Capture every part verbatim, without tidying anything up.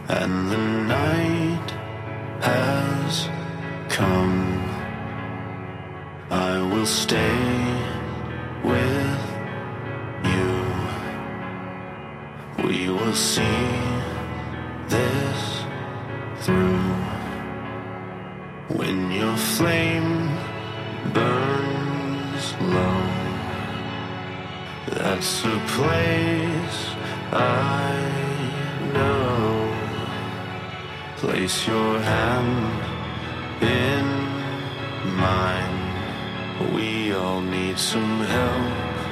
and the night has come. I will stay with you. We will see this through. When your flame burns low, that's a place I know. Place your hand in mine. We all need some help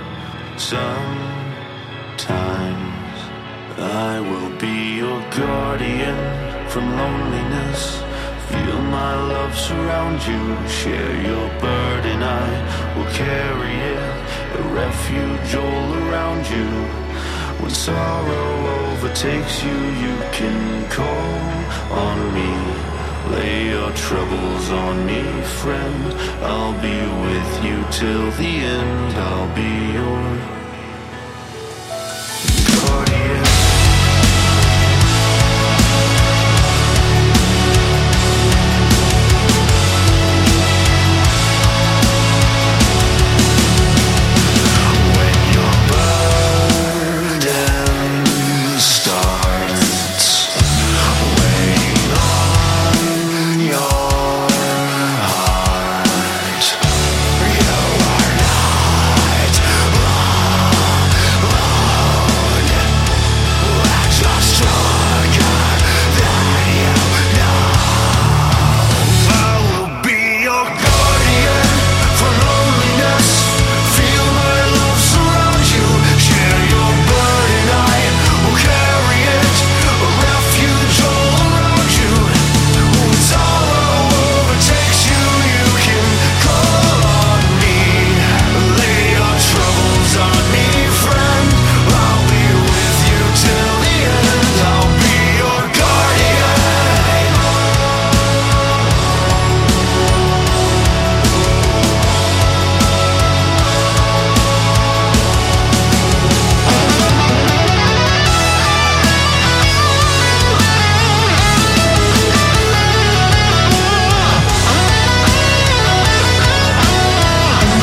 sometimes. I will be your guardian from loneliness. Feel my love surround you. Share your burden, I will carry it. A refuge all around you. When sorrow overtakes you, you can call on me. Lay your troubles on me, friend. I'll be with you till the end. I'll be your guardian.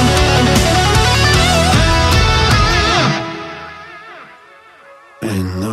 In the